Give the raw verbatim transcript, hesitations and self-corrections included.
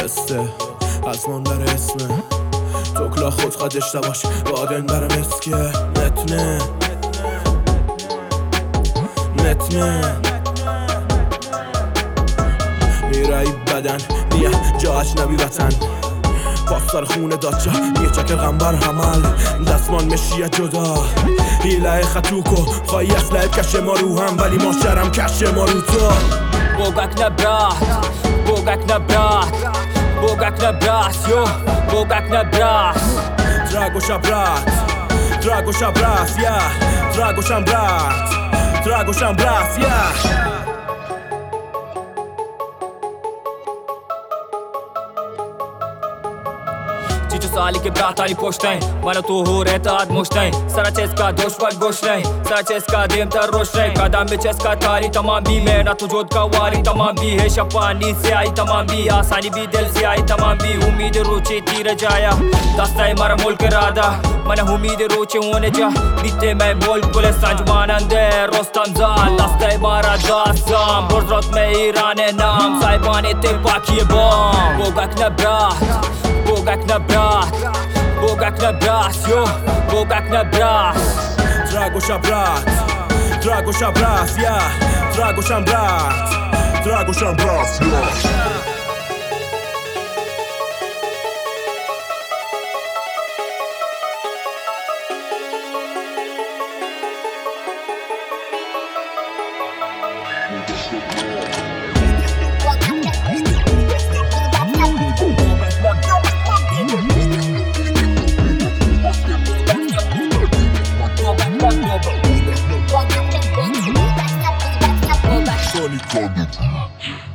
تسته از من در اسمه توکلا خود خود داشته باش بادن برم اسکه نتنه نتنه میرایی بدن نیه جا اجنبی وطن پاسدار خونه داد جا یه چکر غنبر حمل دستمان مشیه جدا هیله خطوکو خواهی اسلحه کشه ما رو هم ولی ما شرم کشه ما رو تو بوگک نبرات بوگک نبرات بوگک نبرات یو بوگک نبرات Drago Shabrat Drago Shabrat yeah Drago Shabrat Drago Shabrat yeah چیچو سالی که براتالی پشتین منو تو هوره تا اد مشتین سر چسکا دوش بل گوش نین سر چسکا دیم تر روش نین قدم به چسکا تاری تمام بی میرا تو جود کا واری تمام بی ہے شپانی سے آئی تمام بی آسانی بھی دل سے آئی تمام بی امید روچی تیر جایا دستای مرا ملک رادا من امید روچی ہونے جا بیتے میں ملک پولیس سنجماننده رستم زال دستای مرا داستم برزرات میں ایران نام سایبانی تی پاکی بام بوگک نبرات بوگک نبرات بوگک نبرات یو بوگک نبرات Drago Shabrat Drago Shabrat yeah Drago Shabrat Drago Shabrat yeah Sonic on the